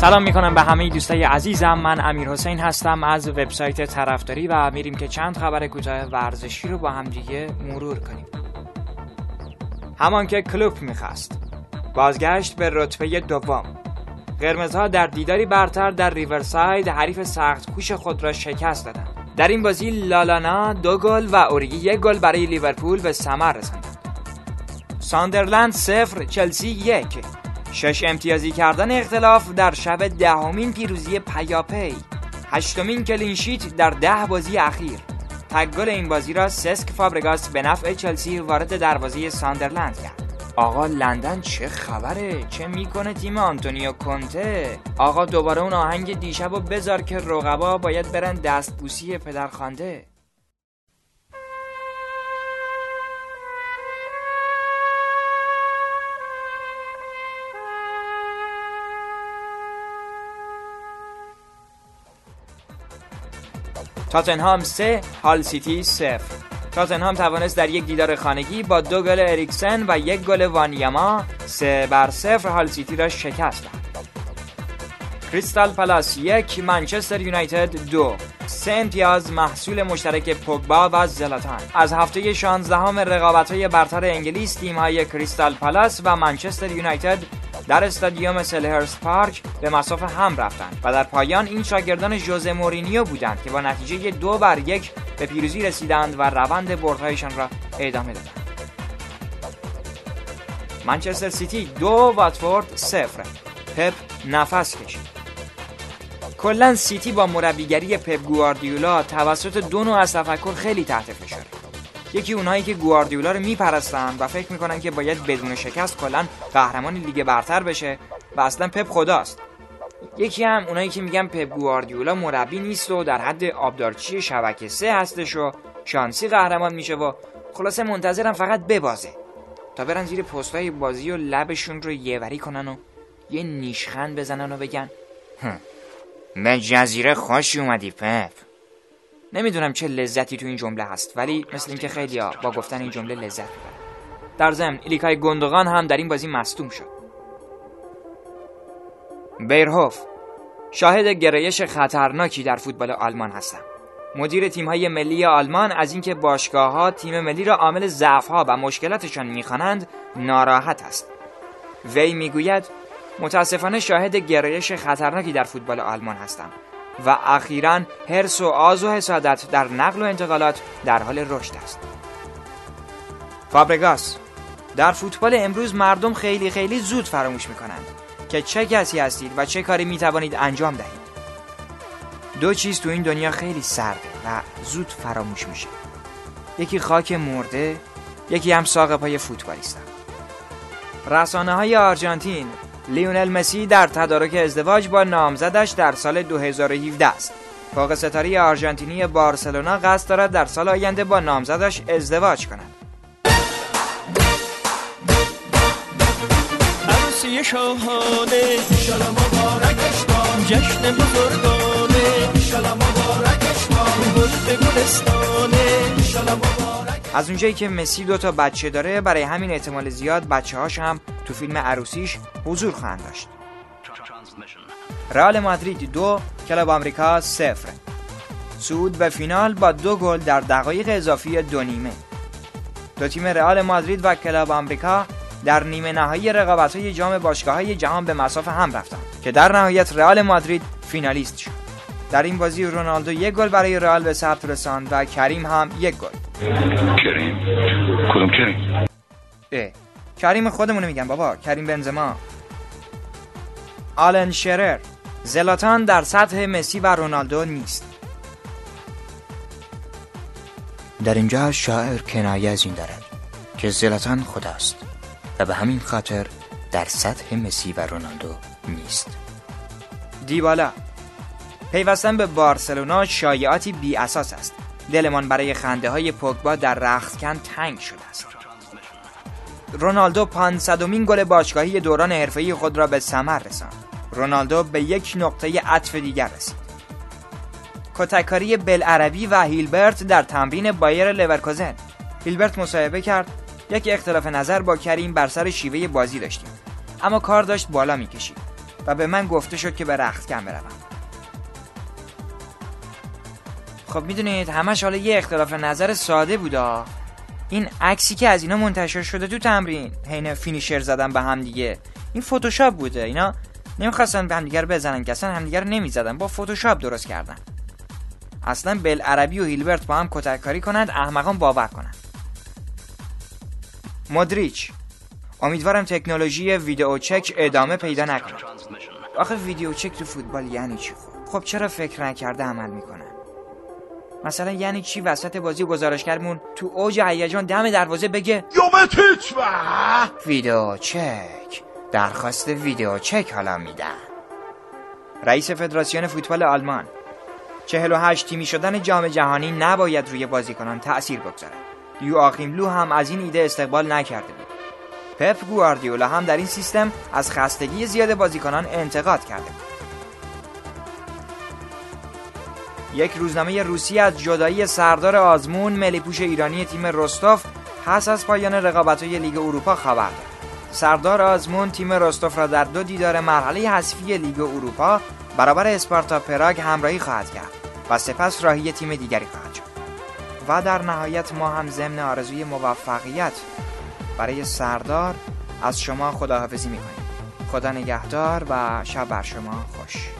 سلام میکنم به همه دوستای عزیزم. من امیرحسین هستم از وبسایت طرفداری و میریم که چند خبر کوتاه ورزشی رو با هم دیگه مرور کنیم. همان که کلوب میخواست، بازگشت به رتبه دوم. قرمزها در دیداری برتر در ریورساید حریف سخت کوش خود را شکست دادند. در این بازی لالانا 2 گل و اوریگی 1 گل برای لیورپول به ثمر رساندند. ساندرلند 0 چلسی 1. 6 امتیازی کردن اختلاف در شب 10مین پیروزی پیاپی. 8مین کلینشیت در 10 بازی اخیر. تک گل این بازی را سسک فابرگاس به نفع چلسی وارد دروازه ساندرلند کرد. آقا لندن چه خبره؟ چه میکنه تیم آنتونیو کونته؟ آقا دوباره اون آهنگ دیشبو بذار که رقبا باید برن دستبوسی پدرخوانده. تاتنهام 3 هال سیتی 0. تاتنهام توانست در یک دیدار خانگی با 2 گل اریکسن و 1 گل وانیاما 3-0 هال سیتی را شکست داد. کریستال پالاس 1 منچستر یونایتد 2. 3 امتیاز محصول مشترک پوگبا و زلاتان. از هفته 16 رقابت‌های برتر انگلیس تیم‌های کریستال پالاس و منچستر یونایتد در استادیوم سلهرست پارک به مسافه هم رفتند و در پایان این شاگردان ژوزه مورینیو بودند که با نتیجه 2-1 به پیروزی رسیدند و روند بردهایشان را ادامه دادند. منچستر سیتی 2 واتفورد 0. پپ نفس کشید. کلاً سیتی با مربیگری پپ گواردیولا توسط 2 نوع از تفکر خیلی تحت فشاره. یکی اونایی که گواردیولا رو میپرستند و فکر میکنن که باید بدون شکست کلاً قهرمان لیگ برتر بشه و اصلا پپ خداست. یکی هم اونایی که میگن پپ گواردیولا مربی نیست و در حد آبدارچی شبکه 3 هستش و شانسی قهرمان میشه و خلاصه منتظرم فقط ببازه تا برن زیر پستای بازی و لبشون رو یهوری کنن و یه نیشخند بزنن و بگن به جزیره خوشی اومدی پپ. نمیدونم چه لذتی تو این جمله هست، ولی مثل این که خیلیا با گفتن این جمله لذت میبرن. در ضمن ایلیکای گوندوغان هم در این بازی مصدوم شد. بیرهوف: شاهد گرایش خطرناکی در فوتبال آلمان هستم. مدیر تیم‌های ملی آلمان از اینکه باشگاه‌ها تیم ملی را عامل ضعف‌ها و مشکلاتشان می‌خوانند ناراحت است. وی میگوید متاسفانه شاهد گرایش خطرناکی در فوتبال آلمان هستم و اخیراً حرص و آز و حسادت در نقل و انتقالات در حال رشد است. فابرگاس: در فوتبال امروز مردم خیلی زود فراموش می‌کنند که چه کسی هستید و چه کاری می‌توانید انجام دهید. 2 چیز تو این دنیا خیلی سرده و زود فراموش میشه. یکی خاک مرده، یکی هم ساق پای فوتبالیستا. رسانه‌های آرژانتین: لیونل مسی در تدارک ازدواج با نامزدش در سال 2017 است. فوق ستاره آرژانتینی بارسلونا قصد دارد در سال آینده با نامزدش ازدواج کند. عروسی شاهانه انشالله مبارکش باد، جشن بزرگانه انشالله مبارکش باد، گل گلستانه انشالله مبارک. از اونجایی که مسی 2 تا بچه داره، برای همین احتمال زیاد بچه‌هاش هم تو فیلم عروسیش حضور خواهند داشت. رئال مادرید 2 کلاب آمریکا 0. صعود به فینال با 2 گل در دقایق اضافی 2 نیمه. دو تیم رئال مادرید و کلاب آمریکا در نیمه نهایی رقابت‌های جام باشگاه‌های جهان به مسافه هم رفتند که در نهایت رئال مادرید فینالیست شد. در این بازی رونالدو 1 گل برای رئال به ثبت رساند و کریم هم 1 گل. کریم؟ کدوم کریم؟ کریم خودمونه میگم بابا، کریم بنزما. آلن شرر: زلاتان در سطح مسی و رونالدو نیست. در اینجا شاعر کنایه از این دارد که زلاتان خداست و به همین خاطر در سطح مسی و رونالدو نیست. دیبالا: پیوستن به بارسلونا شایعاتی بی اساس است. دلمان برای خنده های پوگبا در رختکن تنگ شده است. رونالدو 500مین گل باشگاهی دوران حرفه‌ای خود را به ثمر رساند. رونالدو به 1 نقطه عطف دیگر رسید. کتککاری بلعربی و هیلبرت در تمرین بایر لورکوزن. هیلبرت مصاحبه کرد: یک اختلاف نظر با کریم بر سر شیوه بازی داشتیم، اما کار داشت بالا میکشید. و به من گفته شد که به رختکن بروم. خب میدونید همش حالا یه اختلاف نظر ساده بودا. این عکسی که از اینا منتشر شده تو تمرین حین فینیشر زدن به هم دیگه، این فتوشاپ بوده. اینا نمیخواستن به هم دیگه رو بزنن که اصلا هم دیگه رو نمیزدن، با فتوشاپ درست کردن. اصلا بلعربی و هیلبرت با هم کتککاری کنند، احمقان باور کنند. مودریچ: امیدوارم تکنولوژی ویدیو چک ادامه پیدا نکنه. آخه ویدیو چک تو فوتبال یعنی چی؟ خب چرا فکر نکرده عمل میکنن؟ مثلا یعنی چی وسط بازی گزارشگرمون تو اوج هیجان دم دروازه بگه یومتیچ ویدیو چک، درخواست ویدیو چک حالا میدن. رئیس فدراسیون فوتبال آلمان: 48 تیمی شدن جام جهانی نباید روی بازیکنان تأثیر بگذاره. یواخیم لو هم از این ایده استقبال نکرده بود. پپ گواردیولا هم در این سیستم از خستگی زیاد بازیکنان انتقاد کرده بود. یک روزنامه روسی از جدایی سردار آزمون ملی‌پوش ایرانی تیم رستوف پس از پایان رقابت‌های لیگ اروپا خبر داد. سردار آزمون تیم رستوف را در 2 دیدار مرحله حذفی لیگ اروپا برابر اسپارتا پراگ همراهی خواهد کرد و سپس راهی تیم دیگری خواهد شد. و در نهایت ما هم ضمن آرزوی موفقیت برای سردار از شما خداحافظی می‌کنیم. خدا نگهدار و شب بر شما خوش.